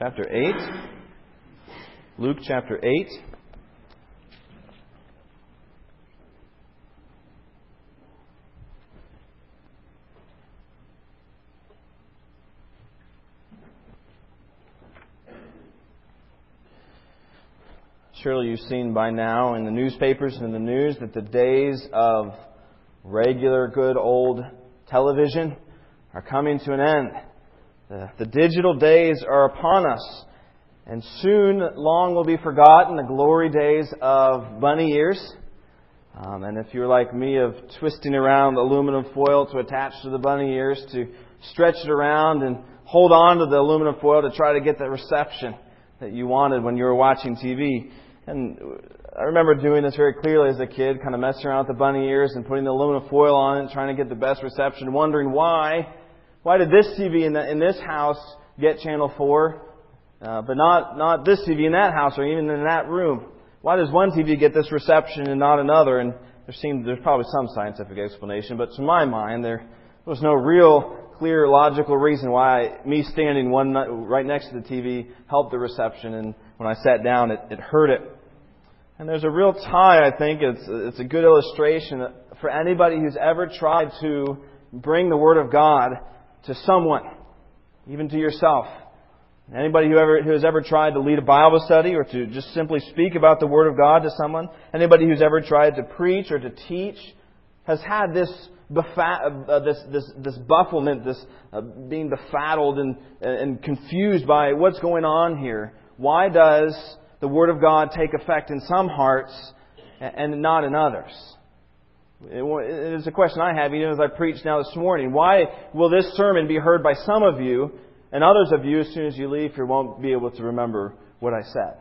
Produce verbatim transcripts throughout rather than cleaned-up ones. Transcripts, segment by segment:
chapter eight. Luke chapter eight. Surely you've seen by now in the newspapers and in the news that the days of regular good old television are coming to an end. The, the digital days are upon us, and soon long will be forgotten the glory days of bunny ears. Um, and if you're like me, of twisting around aluminum foil to attach to the bunny ears, to stretch it around and hold on to the aluminum foil to try to get the reception that you wanted when you were watching T V. And I remember doing this very clearly as a kid, kind of messing around with the bunny ears and putting the aluminum foil on it, trying to get the best reception, wondering why, why did this T V in, the, in this house get channel four, uh, but not, not this T V in that house or even in that room? Why does one T V get this reception and not another? And there seemed, there's probably some scientific explanation, but to my mind, there was no real clear, logical reason why me standing one right next to the T V helped the reception, and when I sat down, it, it hurt it. And there's a real tie, I think, it's, it's a good illustration for anybody who's ever tried to bring the Word of God to someone, even to yourself. Anybody who, ever, who has ever tried to lead a Bible study or to just simply speak about the Word of God to someone. Anybody who's ever tried to preach or to teach has had this befa- uh, this, this, this bufflement, this uh, being befuddled and, and confused by what's going on here. Why does the Word of God take effect in some hearts and not in others? It is a question I have, even as I preach now this morning. Why will this sermon be heard by some of you, and others of you, as soon as you leave here, won't be able to remember what I said?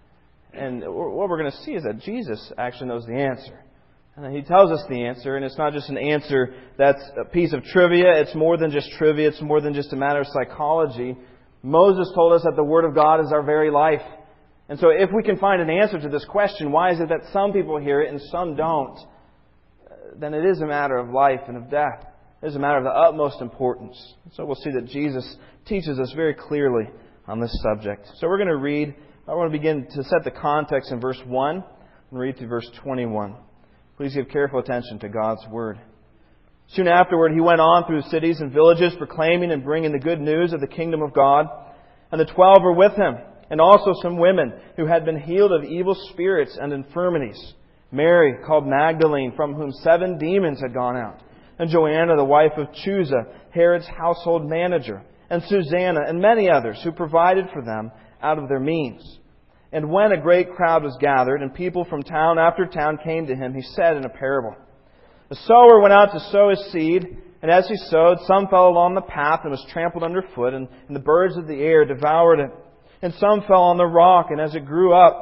And what we're going to see is that Jesus actually knows the answer. And He tells us the answer, and it's not just an answer that's a piece of trivia. It's more than just trivia. It's more than just a matter of psychology. Moses told us that the Word of God is our very life. And so if we can find an answer to this question, why is it that some people hear it and some don't, then it is a matter of life and of death. It is a matter of the utmost importance. So we'll see that Jesus teaches us very clearly on this subject. So we're going to read, I want to begin to set the context in verse one and read through verse twenty-one. Please give careful attention to God's Word. Soon afterward, He went on through cities and villages, proclaiming and bringing the good news of the kingdom of God. And the twelve were with Him, and also some women who had been healed of evil spirits and infirmities. Mary, called Magdalene, from whom seven demons had gone out. And Joanna, the wife of Chuza, Herod's household manager. And Susanna, and many others who provided for them out of their means. And when a great crowd was gathered, and people from town after town came to Him, He said in a parable, "The sower went out to sow his seed, and as he sowed, some fell along the path and was trampled underfoot, and, and the birds of the air devoured it. And some fell on the rock, and as it grew up,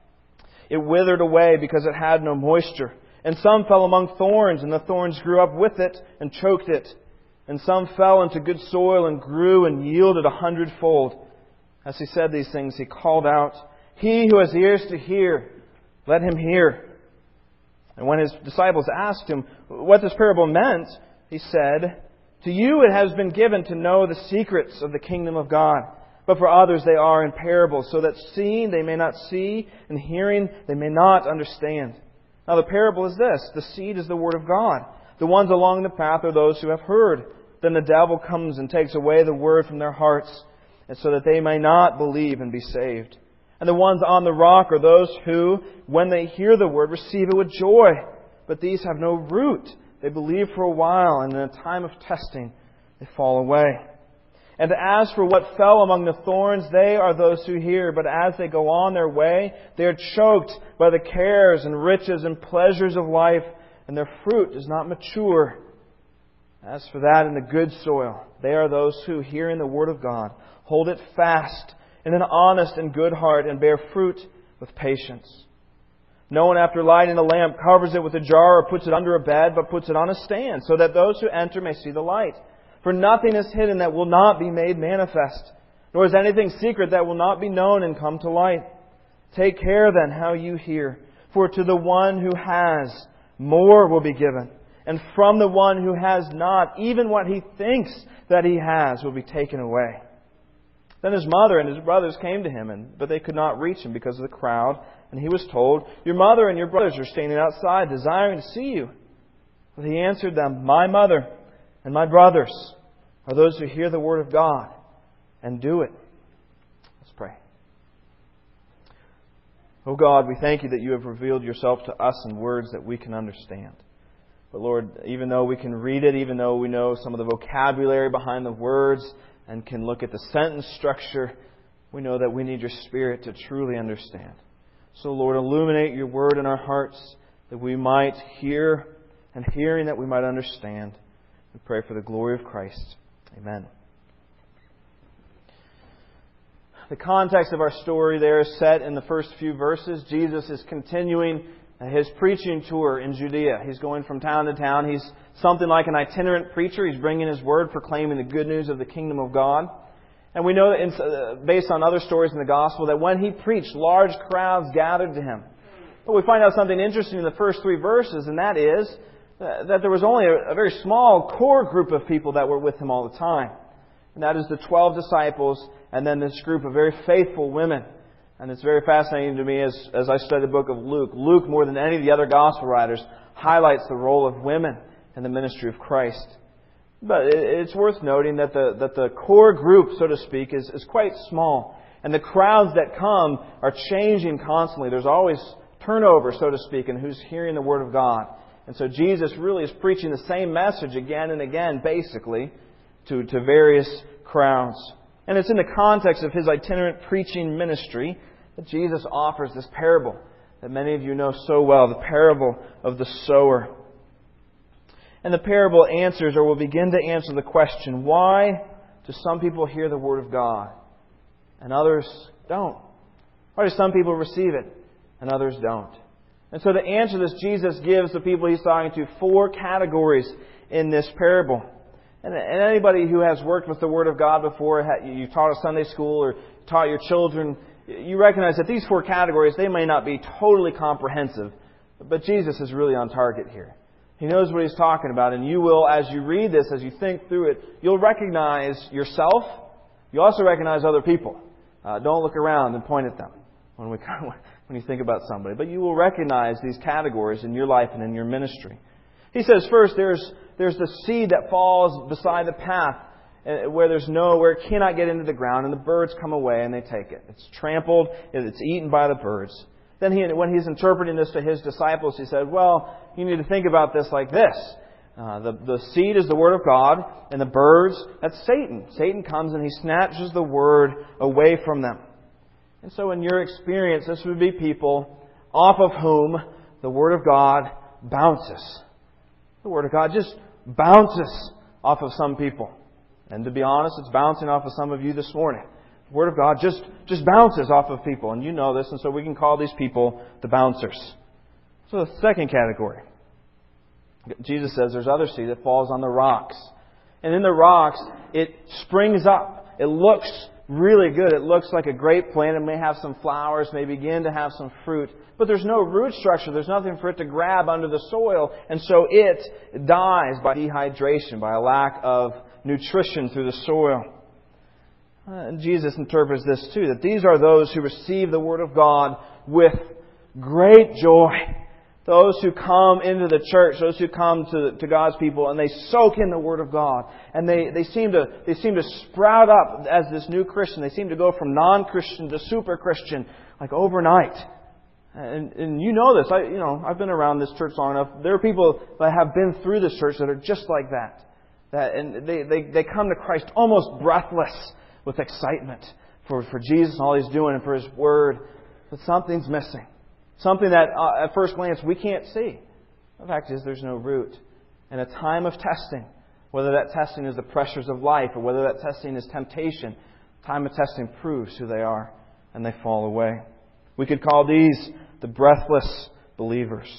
it withered away because it had no moisture. And some fell among thorns, and the thorns grew up with it and choked it. And some fell into good soil and grew and yielded a hundredfold." As He said these things, He called out, "He who has ears to hear, let him hear." And when His disciples asked Him what this parable meant, He said, "To you it has been given to know the secrets of the kingdom of God. But for others they are in parables, so that seeing they may not see, and hearing they may not understand." Now the parable is this: the seed is the Word of God. The ones along the path are those who have heard. Then the devil comes and takes away the Word from their hearts, and so that they may not believe and be saved. And the ones on the rock are those who, when they hear the Word, receive it with joy. But these have no root. They believe for a while, and in a time of testing they fall away. And as for what fell among the thorns, they are those who hear. But as they go on their way, they are choked by the cares and riches and pleasures of life, and their fruit does not mature. As for that in the good soil, they are those who, hearing the Word of God, hold it fast in an honest and good heart, and bear fruit with patience. No one, after lighting a lamp, covers it with a jar or puts it under a bed, but puts it on a stand, so that those who enter may see the light. For nothing is hidden that will not be made manifest, nor is anything secret that will not be known and come to light. Take care then how you hear, for to the one who has, more will be given, and from the one who has not, even what he thinks that he has will be taken away. Then his mother and his brothers came to him, and but they could not reach him because of the crowd. And he was told, "Your mother and your brothers are standing outside, desiring to see you." But he answered them, "My mother and my brothers are those who hear the word of God and do it." Let's pray. Oh God, we thank you that you have revealed yourself to us in words that we can understand. But Lord, even though we can read it, even though we know some of the vocabulary behind the words and can look at the sentence structure, we know that we need your Spirit to truly understand. So Lord, illuminate your word in our hearts that we might hear, and hearing that we might understand. We pray for the glory of Christ. Amen. The context of our story there is set in the first few verses. Jesus is continuing his preaching tour in Judea. He's going from town to town. He's something like an itinerant preacher. He's bringing his word, proclaiming the good news of the kingdom of God. And we know, that in, based on other stories in the gospel, that when he preached, large crowds gathered to him. But we find out something interesting in the first three verses, and that is that there was only a, a very small core group of people that were with him all the time. And that is the twelve disciples, and then this group of very faithful women. And it's very fascinating to me as, as I study the book of Luke. Luke, more than any of the other gospel writers, highlights the role of women in the ministry of Christ. But it, it's worth noting that the, that the core group, so to speak, is, is quite small. And the crowds that come are changing constantly. There's always turnover, so to speak, in who's hearing the Word of God. And so Jesus really is preaching the same message again and again, basically, to, to various crowds. And it's in the context of his itinerant preaching ministry that Jesus offers this parable that many of you know so well, the parable of the sower. And the parable answers, or will begin to answer the question, why do some people hear the Word of God and others don't? Why do some people receive it and others don't? And so to answer this, Jesus gives the people He's talking to four categories in this parable. And anybody who has worked with the Word of God before, you taught a Sunday school or taught your children, you recognize that these four categories, they may not be totally comprehensive, but Jesus is really on target here. He knows what He's talking about, and you will, as you read this, as you think through it, you'll recognize yourself. You also recognize other people. Uh, don't look around and point at them when we when you think about somebody. But you will recognize these categories in your life and in your ministry. He says first, there's there's the seed that falls beside the path, where there's no, where it cannot get into the ground, and the birds come away and they take it. It's trampled, it's eaten by the birds. Then he, when he's interpreting this to his disciples, he said, well, you need to think about this like this. Uh, the, the seed is the Word of God, and the birds, that's Satan. Satan comes and he snatches the Word away from them. And so in your experience, this would be people off of whom the Word of God bounces. The Word of God just bounces off of some people. And to be honest, it's bouncing off of some of you this morning. The Word of God just, just bounces off of people. And you know this, and so we can call these people the bouncers. So the second category. Jesus says there's other seed that falls on the rocks. And in the rocks, it springs up. It looks really good. It looks like a great plant. It may have some flowers, may begin to have some fruit. But there's no root structure. There's nothing for it to grab under the soil. And so it dies by dehydration, by a lack of nutrition through the soil. And Jesus interprets this too, that these are those who receive the Word of God with great joy. Those who come into the church, those who come to, to God's people, and they soak in the Word of God. And they, they seem to they seem to sprout up as this new Christian. They seem to go from non-Christian to super-Christian, like overnight. And, and you know this. I you know I've been around this church long enough. There are people that have been through this church that are just like that. That and they, they, they come to Christ almost breathless with excitement for, for Jesus and all He's doing and for His Word. But something's missing. Something that uh, at first glance we can't see. The fact is there's no root. And a time of testing, whether that testing is the pressures of life or whether that testing is temptation, time of testing proves who they are and they fall away. We could call these the breathless believers.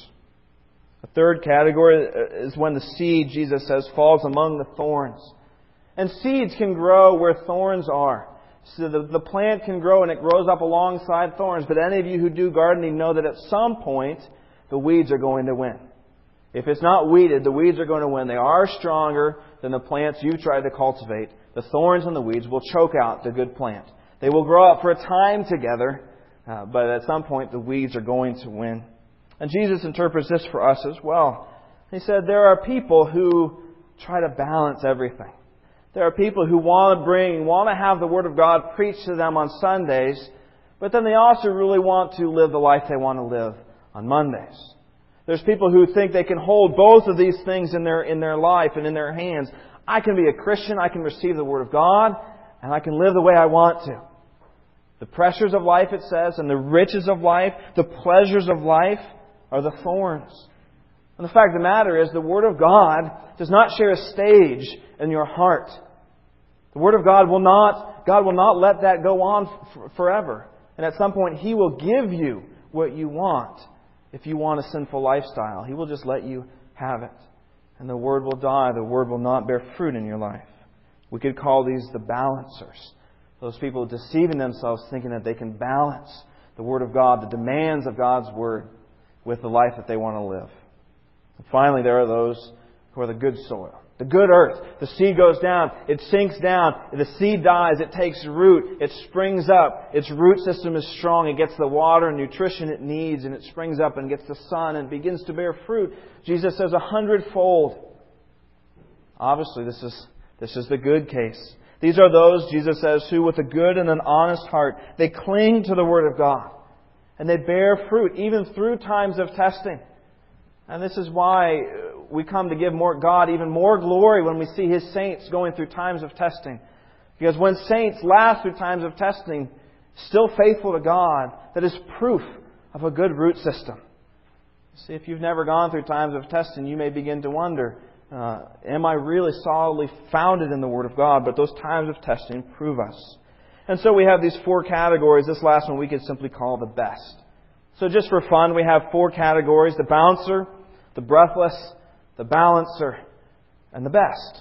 A third category is when the seed, Jesus says, falls among the thorns. And seeds can grow where thorns are. So the, the plant can grow and it grows up alongside thorns. But any of you who do gardening know that at some point the weeds are going to win. If it's not weeded, the weeds are going to win. They are stronger than the plants you've tried to cultivate. the thorns and the weeds will choke out the good plant. They will grow up for a time together, uh, but at some point the weeds are going to win. And Jesus interprets this for us as well. He said there are people who try to balance everything. There are people who want to bring, want to have the Word of God preached to them on Sundays, but then they also really want to live the life they want to live on Mondays. There's people who think they can hold both of these things in their in their life and in their hands. I can be a Christian, I can receive the Word of God, and I can live the way I want to. The pressures of life, it says, and the riches of life, the pleasures of life are the thorns. And the fact of the matter is, the Word of God does not share a stage in your heart. The Word of God will not, God will not let that go on f- forever. And at some point, He will give you what you want. If you want a sinful lifestyle, He will just let you have it. And the Word will die. The Word will not bear fruit in your life. We could call these the balancers. Those people deceiving themselves thinking that they can balance the Word of God, the demands of God's Word, with the life that they want to live. And finally, there are those who are the good soil. The good earth. The seed goes down. It sinks down. The seed dies. It takes root. It springs up. Its root system is strong. It gets the water and nutrition it needs. And it springs up and gets the sun and begins to bear fruit. Jesus says a hundredfold. Obviously, this is, this is the good case. These are those, Jesus says, who with a good and an honest heart, they cling to the Word of God. And they bear fruit even through times of testing. And this is why we come to give more God even more glory when we see His saints going through times of testing. Because when saints last through times of testing, still faithful to God, that is proof of a good root system. See, if you've never gone through times of testing, you may begin to wonder, uh, am I really solidly founded in the Word of God? But those times of testing prove us. And so we have these four categories. This last one we could simply call the best. So just for fun, we have four categories: the bouncer, the breathless, the balancer, and the best.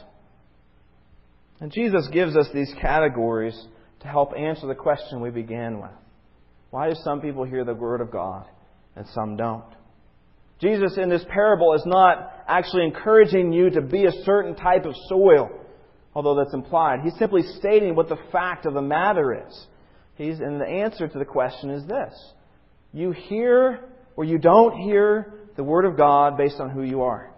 And Jesus gives us these categories to help answer the question we began with. Why do some people hear the Word of God and some don't? Jesus in this parable is not actually encouraging you to be a certain type of soil, although that's implied. He's simply stating what the fact of the matter is. He's, and the answer to the question is this: you hear or you don't hear the Word of God based on who you are.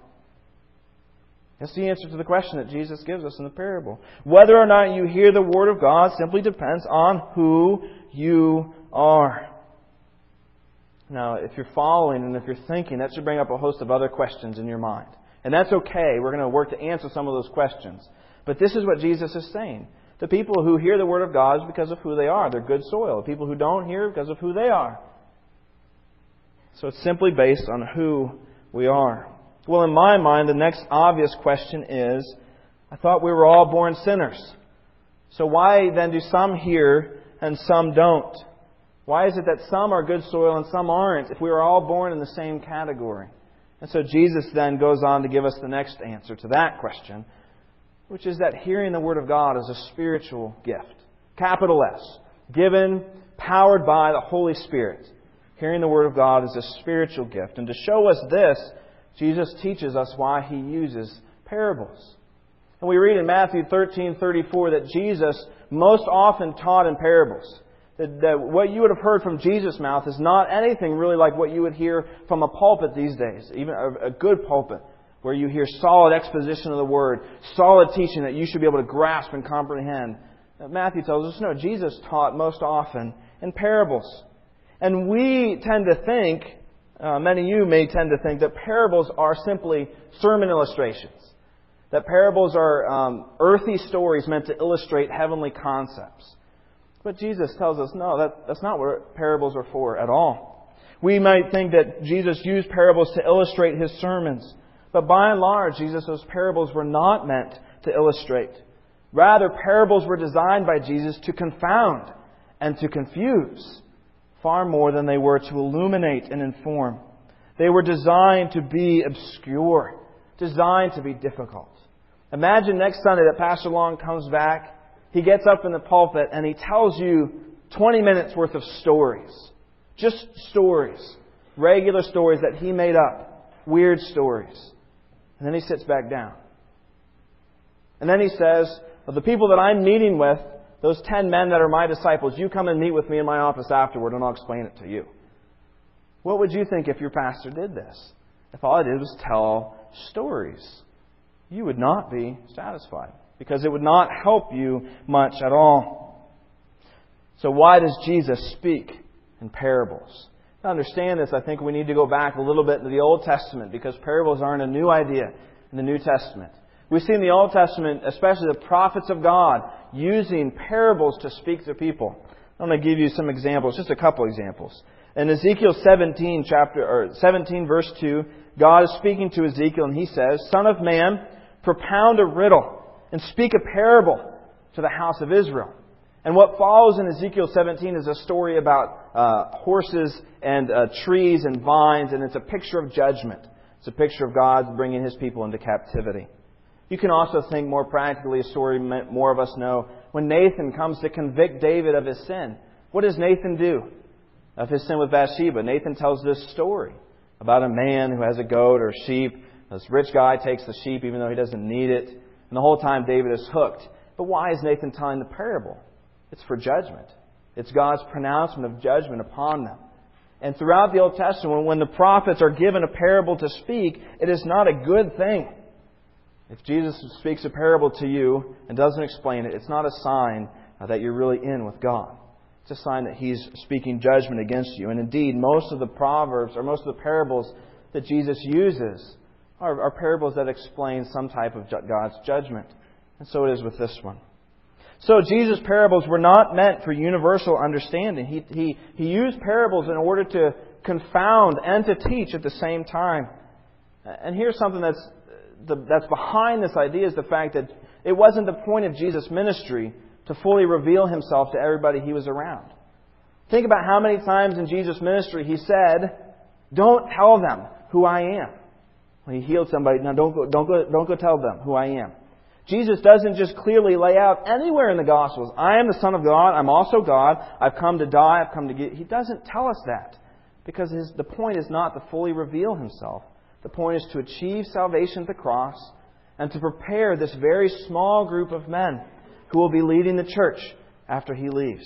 That's the answer to the question that Jesus gives us in the parable. Whether or not you hear the Word of God simply depends on who you are. Now, if you're following and if you're thinking, that should bring up a host of other questions in your mind. And that's okay. We're going to work to answer some of those questions. But this is what Jesus is saying. The people who hear the Word of God is because of who they are. They're good soil. The people who don't hear because of who they are. So it's simply based on who we are. Well, in my mind, the next obvious question is, I thought we were all born sinners. So why then do some hear and some don't? Why is it that some are good soil and some aren't, if we were all born in the same category? And so Jesus then goes on to give us the next answer to that question, which is that hearing the Word of God is a spiritual gift. Capital S. Given, powered by the Holy Spirit. Hearing the Word of God is a spiritual gift. And to show us this, Jesus teaches us why He uses parables. And we read in Matthew thirteen thirty-four that Jesus most often taught in parables. That, that what you would have heard from Jesus' mouth is not anything really like what you would hear from a pulpit these days. Even a, a good pulpit, where you hear solid exposition of the Word, solid teaching that you should be able to grasp and comprehend. Matthew tells us, no, Jesus taught most often in parables. And we tend to think, uh, many of you may tend to think, that parables are simply sermon illustrations. That parables are um, earthy stories meant to illustrate heavenly concepts. But Jesus tells us, no, that, that's not what parables are for at all. We might think that Jesus used parables to illustrate His sermons. But by and large, Jesus' parables were not meant to illustrate. Rather, parables were designed by Jesus to confound and to confuse, far more than they were to illuminate and inform. They were designed to be obscure, designed to be difficult. Imagine next Sunday that Pastor Long comes back, he gets up in the pulpit and he tells you twenty minutes worth of stories. Just stories. Regular stories that he made up. Weird stories. And then he sits back down. And then he says, of the people that I'm meeting with, those ten men that are my disciples, you come and meet with me in my office afterward and I'll explain it to you. What would you think if your pastor did this? If all I did was tell stories? You would not be satisfied, because it would not help you much at all. So why does Jesus speak in parables? To understand this, I think we need to go back a little bit into the Old Testament, because parables aren't a new idea in the New Testament. We see in the Old Testament, especially the prophets of God, using parables to speak to people. I'm going to give you some examples, just a couple examples. In Ezekiel seventeen, chapter or seventeen, verse two, God is speaking to Ezekiel, and He says, "Son of man, propound a riddle and speak a parable to the house of Israel." And what follows in Ezekiel seventeen is a story about uh, horses and uh, trees and vines, and it's a picture of judgment. It's a picture of God bringing His people into captivity. You can also think more practically, a story more of us know, when Nathan comes to convict David of his sin. What does Nathan do of his sin with Bathsheba? Nathan tells this story about a man who has a goat or sheep. This rich guy takes the sheep even though he doesn't need it. And the whole time David is hooked. But why is Nathan telling the parable? It's for judgment. It's God's pronouncement of judgment upon them. And throughout the Old Testament, when the prophets are given a parable to speak, it is not a good thing. If Jesus speaks a parable to you and doesn't explain it, it's not a sign that you're really in with God. It's a sign that He's speaking judgment against you. And indeed, most of the proverbs or most of the parables that Jesus uses are, are parables that explain some type of God's judgment. And so it is with this one. So Jesus' parables were not meant for universal understanding. He, he, he used parables in order to confound and to teach at the same time. And here's something that's the, that's behind this idea is the fact that it wasn't the point of Jesus' ministry to fully reveal Himself to everybody He was around. Think about how many times in Jesus' ministry He said, "Don't tell them who I am." When He healed somebody, "No, don't go, don't go, don't go tell them who I am." Jesus doesn't just clearly lay out anywhere in the Gospels, "I am the Son of God, I'm also God, I've come to die, I've come to get..." He doesn't tell us that, because his, the point is not to fully reveal Himself. The point is to achieve salvation at the cross and to prepare this very small group of men who will be leading the church after He leaves.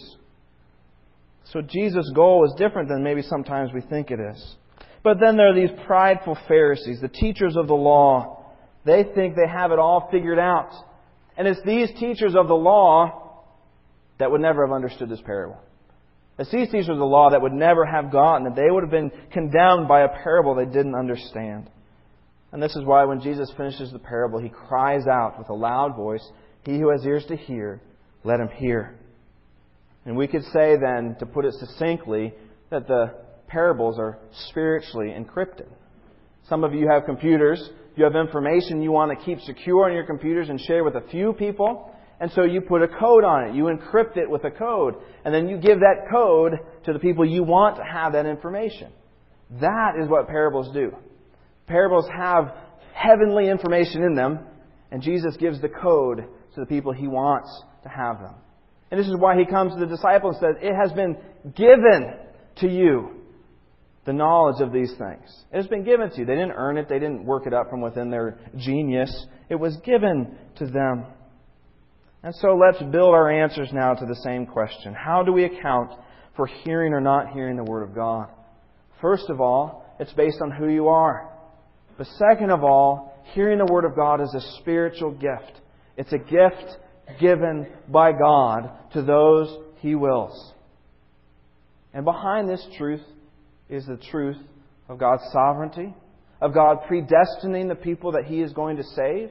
So Jesus' goal is different than maybe sometimes we think it is. But then there are these prideful Pharisees, the teachers of the law. They think they have it all figured out. And it's these teachers of the law that would never have understood this parable. It's these teachers of the law that would never have gotten it. They would have been condemned by a parable they didn't understand. And this is why when Jesus finishes the parable, He cries out with a loud voice, "He who has ears to hear, let him hear." And we could say then, to put it succinctly, that the parables are spiritually encrypted. Some of you have computers. You have information you want to keep secure on your computers and share with a few people. And so you put a code on it. You encrypt it with a code. And then you give that code to the people you want to have that information. That is what parables do. Parables have heavenly information in them. And Jesus gives the code to the people He wants to have them. And this is why He comes to the disciples and says, "It has been given to you the knowledge of these things." It has been given to you. They didn't earn it. They didn't work it up from within their genius. It was given to them. And so let's build our answers now to the same question. How do we account for hearing or not hearing the Word of God? First of all, it's based on who you are. But second of all, hearing the Word of God is a spiritual gift. It's a gift given by God to those He wills. And behind this truth is the truth of God's sovereignty, of God predestining the people that He is going to save,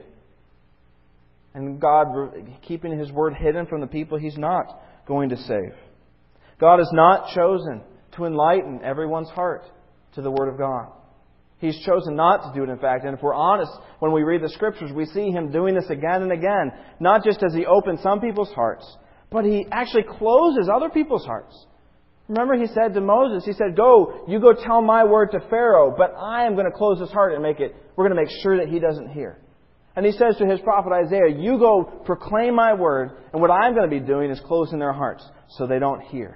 and God keeping His Word hidden from the people He's not going to save. God has not chosen to enlighten everyone's heart to the Word of God. He's chosen not to do it, in fact. And if we're honest, when we read the Scriptures, we see Him doing this again and again. Not just as He opens some people's hearts, but He actually closes other people's hearts. Remember He said to Moses, He said, "Go, you go tell my word to Pharaoh, but I am going to close his heart and make it, we're going to make sure that he doesn't hear." And He says to His prophet Isaiah, "You go proclaim my word, and what I'm going to be doing is closing their hearts so they don't hear."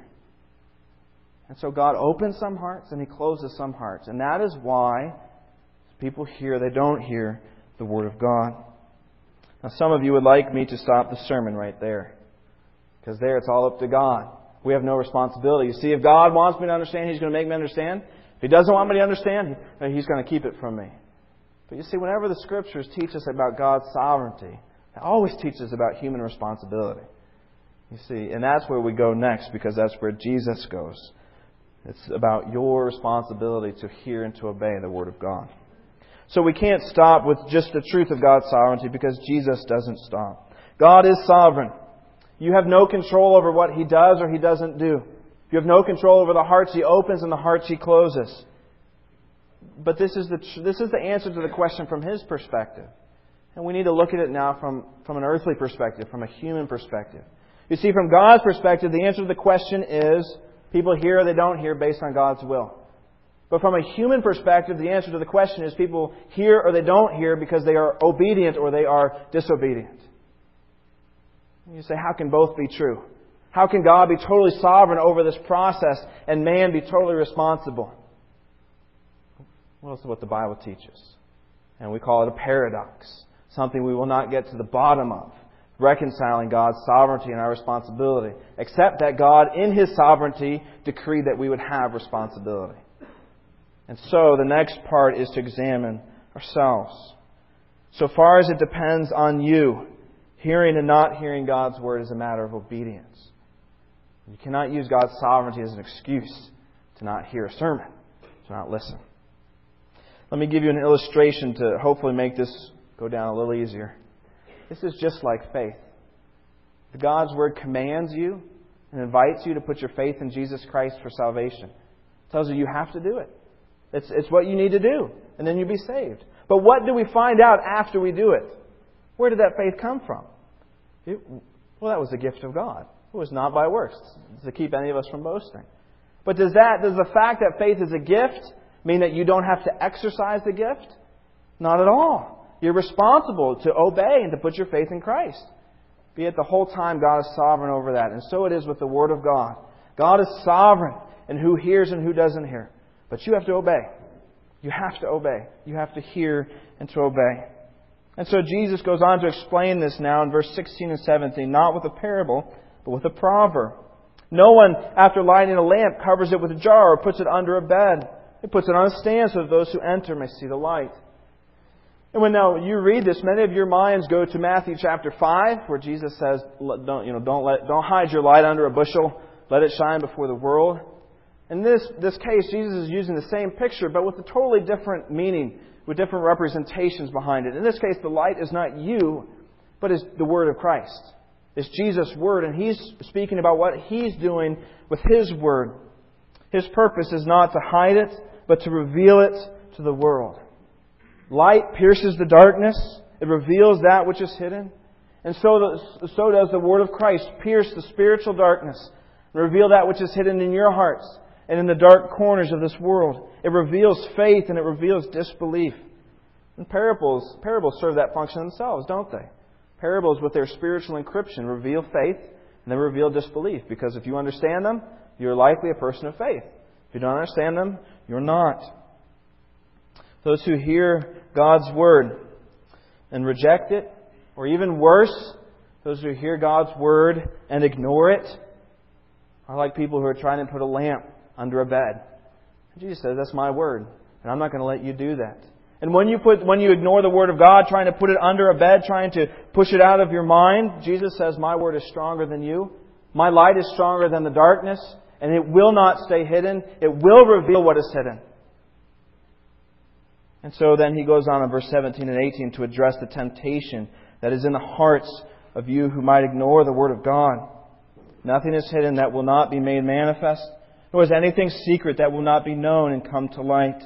And so God opens some hearts and He closes some hearts. And that is why people hear, they don't hear the Word of God. Now, some of you would like me to stop the sermon right there, because there it's all up to God. We have no responsibility. You see, if God wants me to understand, He's going to make me understand. If He doesn't want me to understand, He's going to keep it from me. But you see, whenever the Scriptures teach us about God's sovereignty, it always teaches about human responsibility. You see, and that's where we go next, because that's where Jesus goes. It's about your responsibility to hear and to obey the Word of God. So we can't stop with just the truth of God's sovereignty, because Jesus doesn't stop. God is sovereign. You have no control over what He does or He doesn't do. You have no control over the hearts He opens and the hearts He closes. But this is the this is the answer to the question from His perspective. And we need to look at it now from, from an earthly perspective, from a human perspective. You see, from God's perspective, the answer to the question is people hear or they don't hear based on God's will. But from a human perspective, the answer to the question is people hear or they don't hear because they are obedient or they are disobedient. You say, how can both be true? How can God be totally sovereign over this process and man be totally responsible? Well, that's what the Bible teaches. And we call it a paradox. Something we will not get to the bottom of. Reconciling God's sovereignty and our responsibility. Except that God, in His sovereignty, decreed that we would have responsibility. And so, the next part is to examine ourselves. So far as it depends on you, hearing and not hearing God's Word is a matter of obedience. You cannot use God's sovereignty as an excuse to not hear a sermon, to not listen. Let me give you an illustration to hopefully make this go down a little easier. This is just like faith. If God's Word commands you and invites you to put your faith in Jesus Christ for salvation, it tells you you have to do it. It's, it's what you need to do, and then you'll be saved. But what do we find out after we do it? Where did that faith come from? It, well, that was the gift of God. It was not by works to keep any of us from boasting. But does that, does the fact that faith is a gift mean that you don't have to exercise the gift? Not at all. You're responsible to obey and to put your faith in Christ. Be it the whole time God is sovereign over that. And so it is with the Word of God. God is sovereign in who hears and who doesn't hear. But you have to obey. You have to obey. You have to hear and to obey. And so Jesus goes on to explain this now in verse sixteen and seventeen, not with a parable, but with a proverb. No one, after lighting a lamp, covers it with a jar or puts it under a bed. It puts it on a stand so that those who enter may see the light. And when now you read this, many of your minds go to Matthew chapter five, where Jesus says, "Don't you know? Don't let, don't hide your light under a bushel. Let it shine before the world." In this this case, Jesus is using the same picture, but with a totally different meaning, with different representations behind it. In this case, the light is not you, but is the Word of Christ. It's Jesus' Word, and He's speaking about what He's doing with His Word. His purpose is not to hide it, but to reveal it to the world. Light pierces the darkness. It reveals that which is hidden. And so does, so does the Word of Christ pierce the spiritual darkness and reveal that which is hidden in your hearts and in the dark corners of this world. It reveals faith and it reveals disbelief. And parables, parables serve that function themselves, don't they? Parables with their spiritual encryption reveal faith and they reveal disbelief. Because if you understand them, you're likely a person of faith. If you don't understand them, you're not. Those who hear God's Word and reject it, or even worse, those who hear God's Word and ignore it, are like people who are trying to put a lamp under a bed. And Jesus says, that's my Word, and I'm not going to let you do that. And when you put, when you ignore the Word of God, trying to put it under a bed, trying to push it out of your mind, Jesus says, my Word is stronger than you. My light is stronger than the darkness, and it will not stay hidden. It will reveal what is hidden. And so then he goes on in verse seventeen and eighteen to address the temptation that is in the hearts of you who might ignore the Word of God. Nothing is hidden that will not be made manifest, nor is anything secret that will not be known and come to light.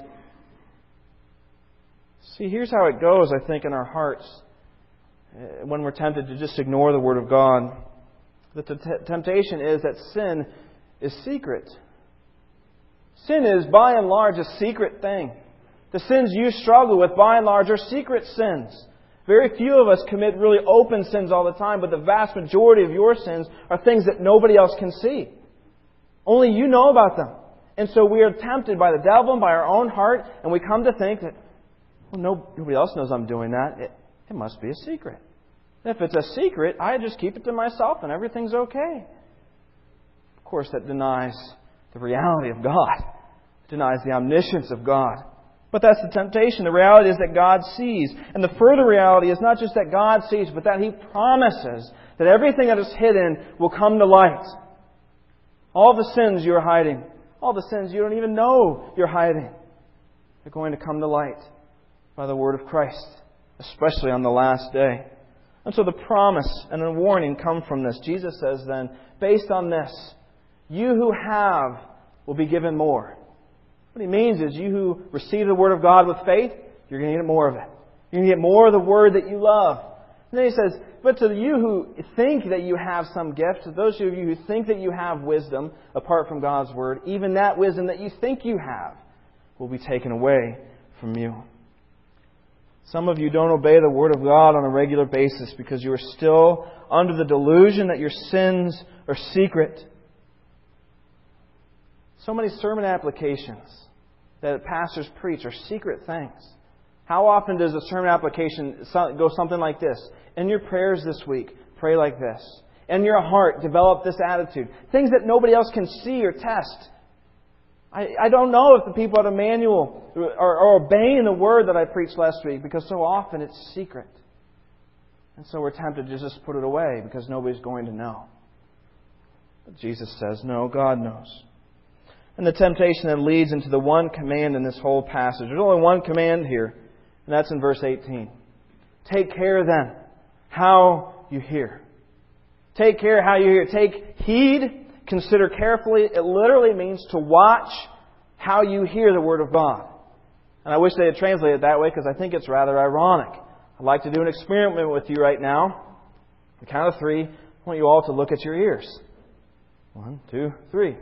See, here's how it goes, I think, in our hearts when we're tempted to just ignore the Word of God. The t- temptation is that sin is secret. Sin is, by and large, a secret thing. The sins you struggle with, by and large, are secret sins. Very few of us commit really open sins all the time, but the vast majority of your sins are things that nobody else can see. Only you know about them. And so we are tempted by the devil and by our own heart, and we come to think that, well, no, nobody else knows I'm doing that. It, it must be a secret. If it's a secret, I just keep it to myself and everything's okay. Of course, that denies the reality of God. It denies the omniscience of God. But that's the temptation. The reality is that God sees. And the further reality is not just that God sees, but that He promises that everything that is hidden will come to light. All the sins you're hiding, all the sins you don't even know you're hiding, they're going to come to light by the word of Christ, especially on the last day. And so the promise and the warning come from this. Jesus says then, based on this, you who have will be given more. What He means is you who receive the Word of God with faith, you're going to get more of it. You're going to get more of the Word that you love. And then He says, but to you who think that you have some gift, to those of you who think that you have wisdom apart from God's Word, even that wisdom that you think you have will be taken away from you. Some of you don't obey the Word of God on a regular basis because you are still under the delusion that your sins are secret. So many sermon applications that pastors preach are secret things. How often does a sermon application go something like this? In your prayers this week, pray like this. In your heart, develop this attitude. Things that nobody else can see or test. I, I don't know if the people at Emmanuel are, are obeying the word that I preached last week because so often it's secret. And so we're tempted to just put it away because nobody's going to know. But Jesus says, no, God knows. And the temptation that leads into the one command in this whole passage. There's only one command here, and that's in verse eighteen. Take care then how you hear. Take care how you hear. Take heed, consider carefully. It literally means to watch how you hear the Word of God. And I wish they had translated it that way because I think it's rather ironic. I'd like to do an experiment with you right now. On the count of three, I want you all to look at your ears. One, two, three.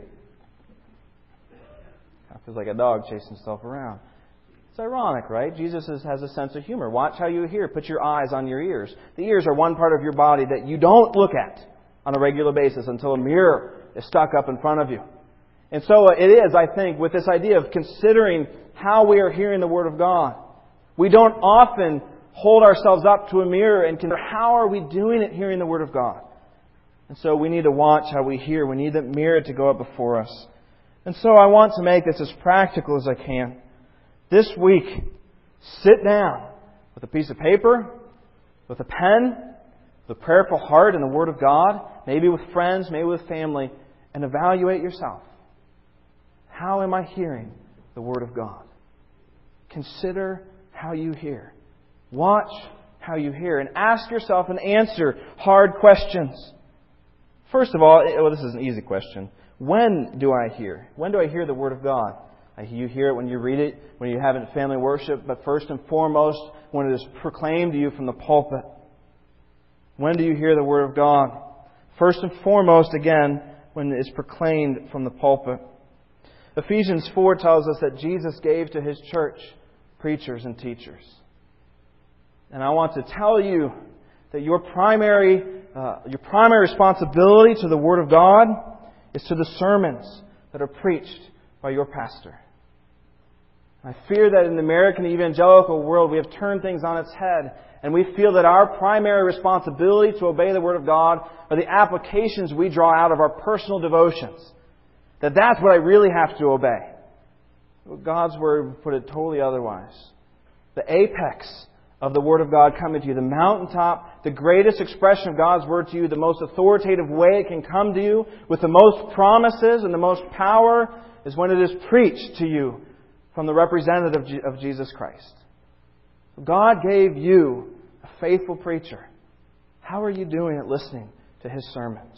It feels like a dog chasing himself around. It's ironic, right? Jesus is, has a sense of humor. Watch how you hear. Put your eyes on your ears. The ears are one part of your body that you don't look at on a regular basis until a mirror is stuck up in front of you. And so it is, I think, with this idea of considering how we are hearing the Word of God. We don't often hold ourselves up to a mirror and consider how are we doing it hearing the Word of God. And so we need to watch how we hear. We need that mirror to go up before us. And so I want to make this as practical as I can. This week, sit down with a piece of paper, with a pen, with a prayerful heart and the Word of God, maybe with friends, maybe with family, and evaluate yourself. How am I hearing the Word of God? Consider how you hear. Watch how you hear and ask yourself and answer hard questions. First of all, well, this is an easy question. When do I hear? When do I hear the Word of God? You hear it when you read it, when you have it in family worship, but first and foremost, when it is proclaimed to you from the pulpit. When do you hear the Word of God? First and foremost, again, when it is proclaimed from the pulpit. Ephesians four tells us that Jesus gave to His church preachers and teachers. And I want to tell you that your primary, uh, your primary responsibility to the Word of God is to the sermons that are preached by your pastor. I fear that in the American evangelical world we have turned things on its head and we feel that our primary responsibility to obey the Word of God are the applications we draw out of our personal devotions. That that's what I really have to obey. God's Word would put it totally otherwise. The apex of the Word of God coming to you, the mountaintop, the greatest expression of God's Word to you, the most authoritative way it can come to you, with the most promises and the most power, is when it is preached to you from the representative of Jesus Christ. God gave you a faithful preacher. How are you doing at listening to his sermons?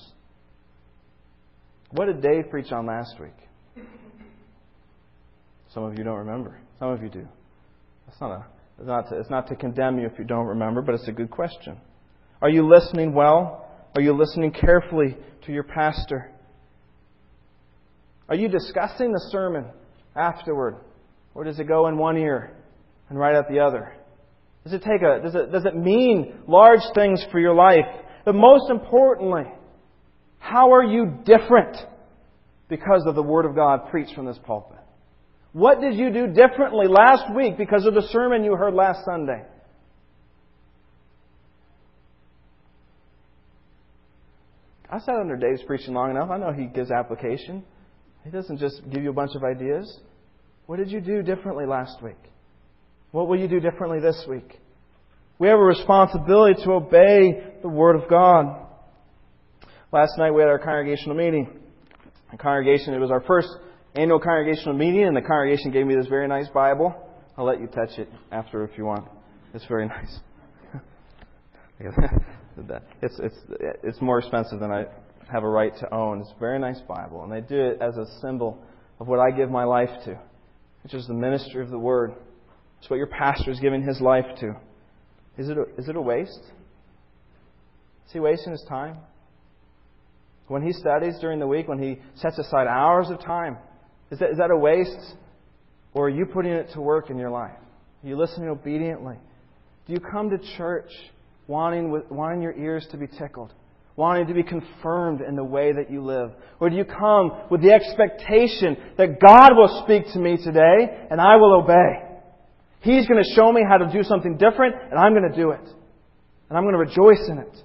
What did Dave preach on last week? Some of you don't remember. Some of you do. That's not a It's not, to, it's not to condemn you if you don't remember, but it's a good question. Are you listening well? Are you listening carefully to your pastor? Are you discussing the sermon afterward? Or does it go in one ear and right out the other? Does it take a does it does it mean large things for your life? But most importantly, how are you different because of the Word of God preached from this pulpit? What did you do differently last week because of the sermon you heard last Sunday? I sat under Dave's preaching long enough. I know he gives application. He doesn't just give you a bunch of ideas. What did you do differently last week? What will you do differently this week? We have a responsibility to obey the Word of God. Last night we had our congregational meeting. The congregation, it was our first annual congregational meeting, and the congregation gave me this very nice Bible. I'll let you touch it after if you want. It's very nice. it's it's it's more expensive than I have a right to own. It's a very nice Bible, and they do it as a symbol of what I give my life to, which is the ministry of the Word. It's what your pastor is giving his life to. Is it a, is it a waste? Is he wasting his time? When he studies during the week, when he sets aside hours of time, is that, is that a waste? Or are you putting it to work in your life? Are you listening obediently? Do you come to church wanting, wanting your ears to be tickled? Wanting to be confirmed in the way that you live? Or do you come with the expectation that God will speak to me today and I will obey? He's going to show me how to do something different and I'm going to do it. And I'm going to rejoice in it.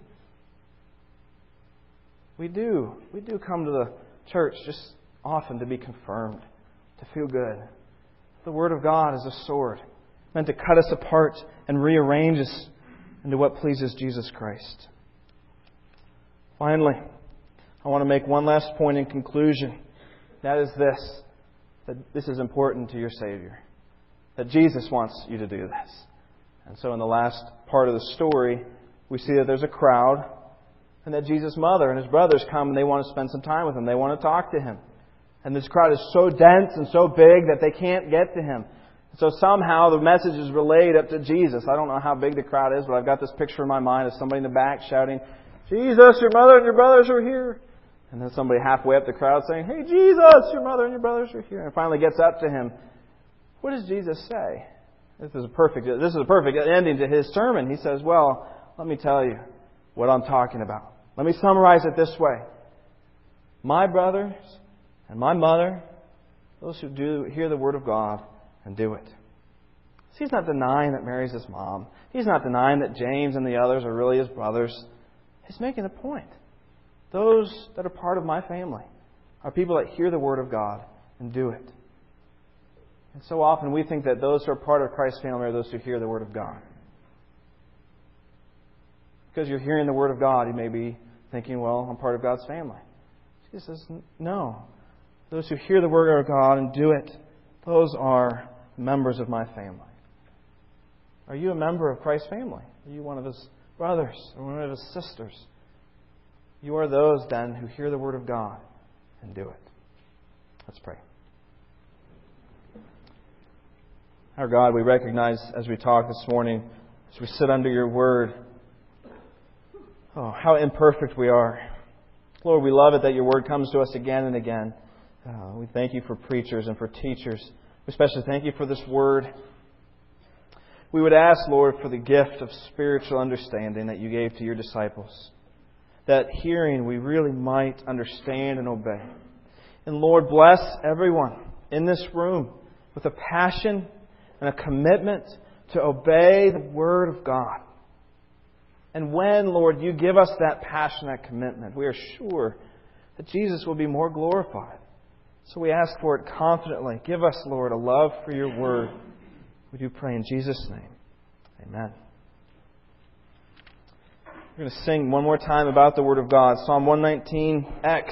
We do. We do come to the church just often to be confirmed, to feel good. The Word of God is a sword meant to cut us apart and rearrange us into what pleases Jesus Christ. Finally, I want to make one last point in conclusion. That is this, that this is important to your Savior. That Jesus wants you to do this. And so in the last part of the story, we see that there's a crowd, and that Jesus' mother and His brothers come and they want to spend some time with Him. They want to talk to Him. And this crowd is so dense and so big that they can't get to Him. So somehow the message is relayed up to Jesus. I don't know how big the crowd is, but I've got this picture in my mind of somebody in the back shouting, "Jesus, your mother and your brothers are here." And then somebody halfway up the crowd saying, "Hey, Jesus, your mother and your brothers are here." And finally gets up to Him. What does Jesus say? This is a perfect, this is a perfect ending to His sermon. He says, well, let me tell you what I'm talking about. Let me summarize it this way. My brothers and my mother, those who do hear the Word of God and do it. See, He's not denying that Mary's His mom. He's not denying that James and the others are really His brothers. He's making a point. Those that are part of my family are people that hear the Word of God and do it. And so often we think that those who are part of Christ's family are those who hear the Word of God. Because you're hearing the Word of God, you may be thinking, well, I'm part of God's family. Jesus says, no. Those who hear the Word of God and do it, those are members of my family. Are you a member of Christ's family? Are you one of His brothers or one of His sisters? You are those, then, who hear the Word of God and do it. Let's pray. Our God, we recognize as we talk this morning, as we sit under Your Word, oh, how imperfect we are. Lord, we love it that Your Word comes to us again and again. Uh, we thank You for preachers and for teachers. We especially thank You for this Word. We would ask, Lord, for the gift of spiritual understanding that You gave to Your disciples. That hearing we really might understand and obey. And Lord, bless everyone in this room with a passion and a commitment to obey the Word of God. And when, Lord, You give us that passionate commitment, we are sure that Jesus will be more glorified. So we ask for it confidently. Give us, Lord, a love for Your Word. We do pray in Jesus' name. Amen. We're going to sing one more time about the Word of God. Psalm one nineteen X.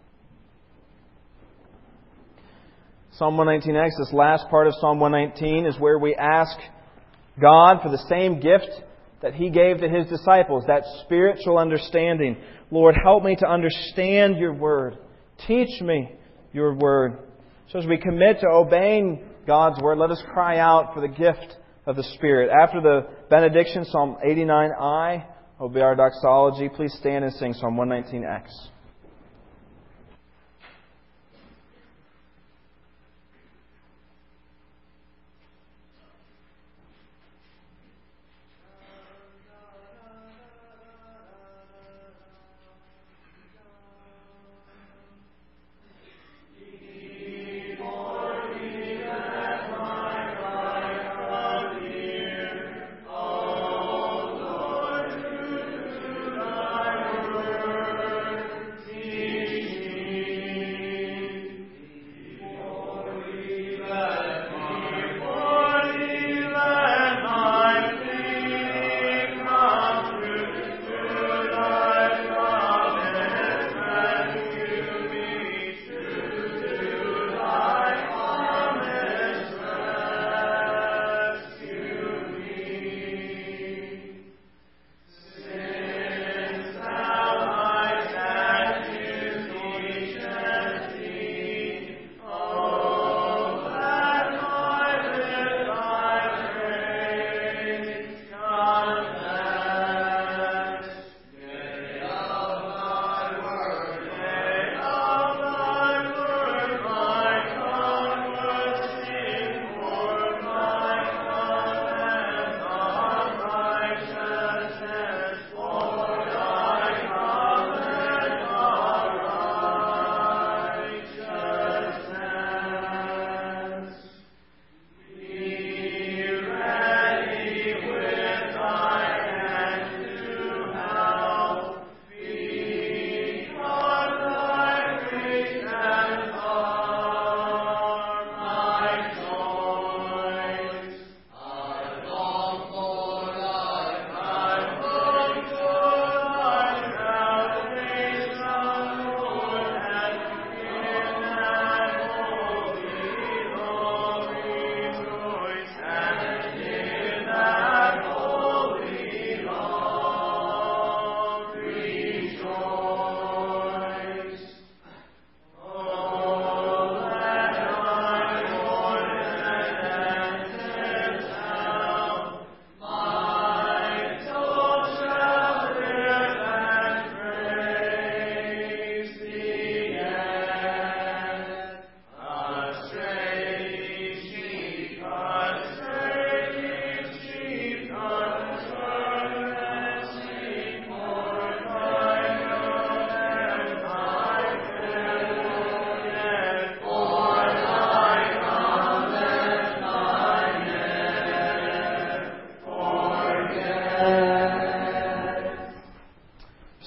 Psalm one nineteen X, this last part of Psalm one nineteen, is where we ask God for the same gift that He gave to His disciples, that spiritual understanding. Lord, help me to understand Your Word. Teach me Your Word. So as we commit to obeying God's Word, let us cry out for the gift of the Spirit. After the benediction, Psalm eighty-nine I will be our doxology. Please stand and sing Psalm one nineteen X.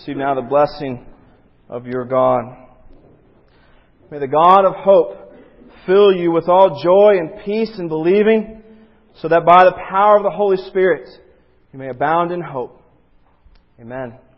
receive now the blessing of your God. May the God of hope fill you with all joy and peace in believing, so that by the power of the Holy Spirit you may abound in hope. Amen.